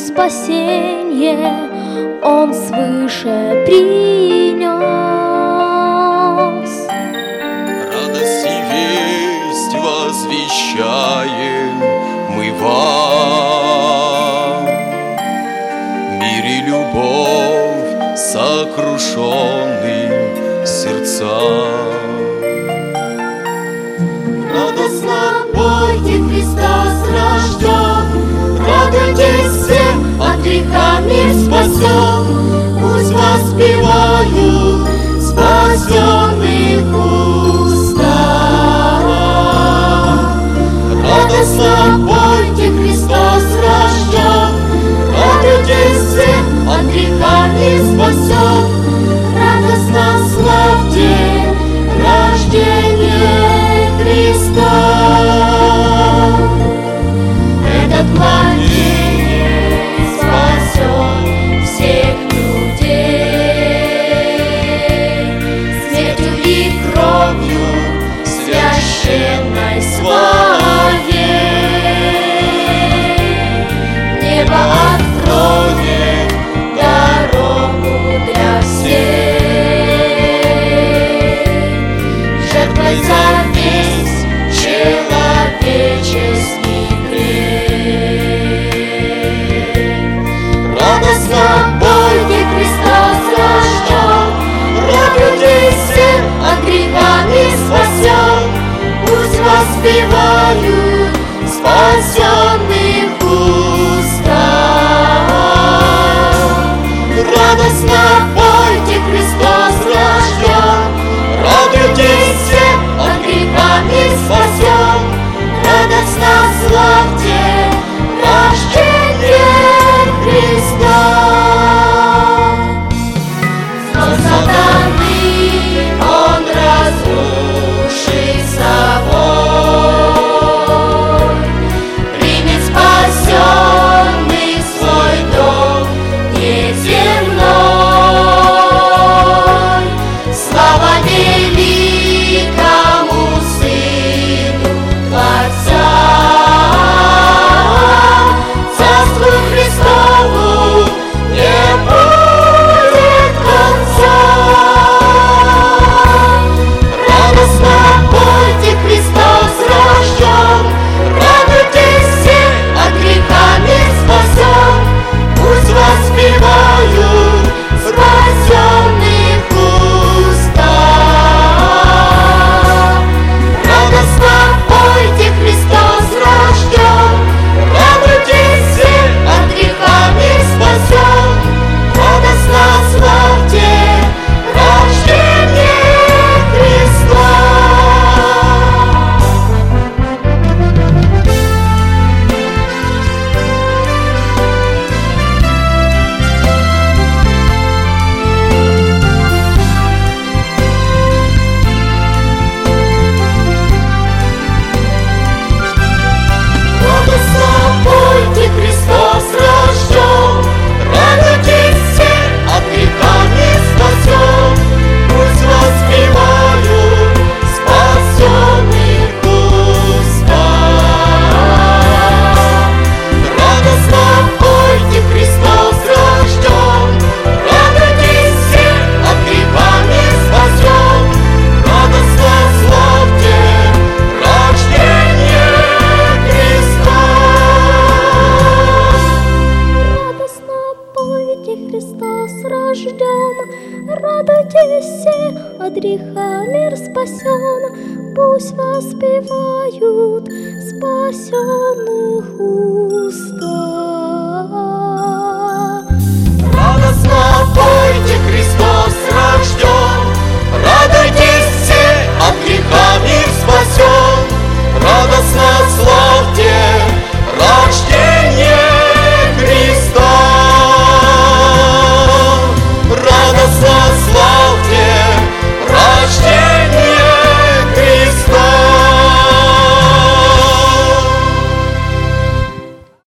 спасенье Он свыше принес. Радость и весть возвещаем мы вам, мир и любовь сокрушенным сердцам. Радостно пойте, Христос рожден, радуйтесь все, от греха мир спасен. Пусть воспевают спасенных уста. Радостно пойте, Христос рожден, радуйтесь все, от греха мир спасен. Радостно славьте рождение Христа. Этот младенец спасет всех людей, смертью и кровью священной своей. Небо откроет дорогу для всех, жертвой за весь человеческий грех. Радостно пойте, Христос рожден, радуйтесь все, от греха мир спасен. Пусть воспевают спасенных уста. Радостно пойте, Христос рожден, радуйтесь все, от греха мир спасен. Радостно славьте рождение Христа. Сон сатаны Он разрушит собой, примет спасенный в свой дом неземной. Слава великому Сыну Творца, Царству Христову не будет конца. Радостно пойте, Христос рожден, радуйтесь все, от греха мир спасен. Пусть воспевают спасенных уста. Радостно пойте, Христос рожден, радуйтесь все, от греха мир спасен. Радостно славьте рождение Христа. Радостно пойте, Христос рожден, радуйтесь все, от греха мир спасен. Пусть воспевают спасенных уста. Радостно пойте, Христос рожден, радуйтесь все, от греха мир спасен. Радостно славьте рождение Христа. Радостно пойте, Христос рожден, радуйтесь все, от греха мир спасен. Пусть воспевают спасенных уст.